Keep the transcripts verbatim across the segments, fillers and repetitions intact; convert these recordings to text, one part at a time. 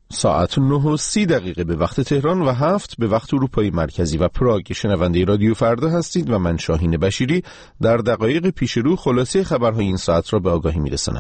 ساعت نه و سی دقیقه به وقت تهران و هفت به وقت اروپای مرکزی و پراگ. شنونده رادیو فردا هستید و من شاهین بشیری در دقایق پیش رو خلاصه خبرهای این ساعت را به آگاهی میرسانم.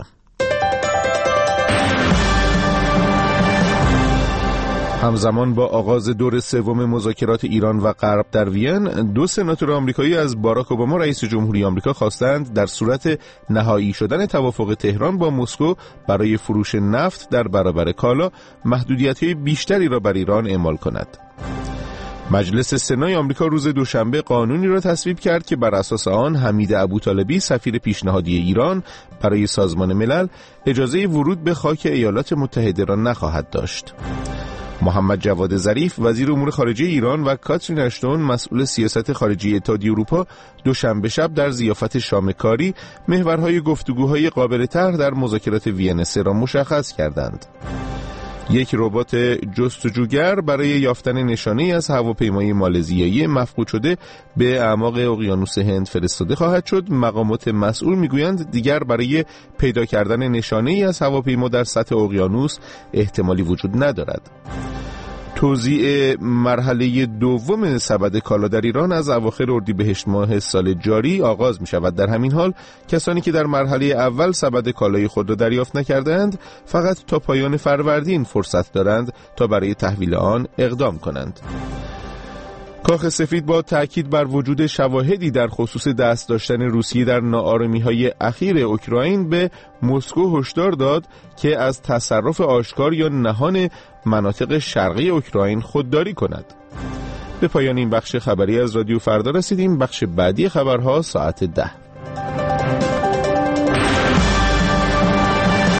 همزمان با آغاز دور سوم مذاکرات ایران و غرب در وین، دو سناتور آمریکایی از باراک اوباما رئیس جمهوری آمریکا خواستند در صورت نهایی شدن توافق تهران با مسکو برای فروش نفت در برابر کالا، محدودیت‌های بیشتری را بر ایران اعمال کند. مجلس سنای آمریکا روز دوشنبه قانونی را تصویب کرد که بر اساس آن حمید ابوطالبی سفیر پیشنهادی ایران برای سازمان ملل اجازه ورود به خاک ایالات متحده را نخواهد داشت. محمد جواد ظریف وزیر امور خارجه ایران و کاترین اشتون مسئول سیاست خارجی اتحادیه اروپا دوشنبه شب در ضیافت شام کاری محورهای گفتگوهای قابل طرح در مذاکرات وین سه را مشخص کردند. یک ربات جستجوگر برای یافتن نشانه‌ای از هواپیمای مالزیایی مفقود شده به اعماق اقیانوس هند فرستاده خواهد شد. مقامات مسئول میگویند دیگر برای پیدا کردن نشانه‌ای از هواپیما در سطح اقیانوس احتمالی وجود ندارد. توزیع مرحله دوم سبد کالا در ایران از اواخر اردیبهشت ماه سال جاری آغاز می شود. در همین حال کسانی که در مرحله اول سبد کالای خود را دریافت نکردند فقط تا پایان فروردین فرصت دارند تا برای تحویل آن اقدام کنند. کاخ سفید با تأکید بر وجود شواهدی در خصوص دست داشتن روسیه در ناآرامی‌های اخیر اوکراین به مسکو هشدار داد که از تصرف آشکار یا نهان مناطق شرقی اوکراین خودداری کند. به پایان این بخش خبری از رادیو فردا رسیدیم. بخش بعدی خبرها ساعت ده.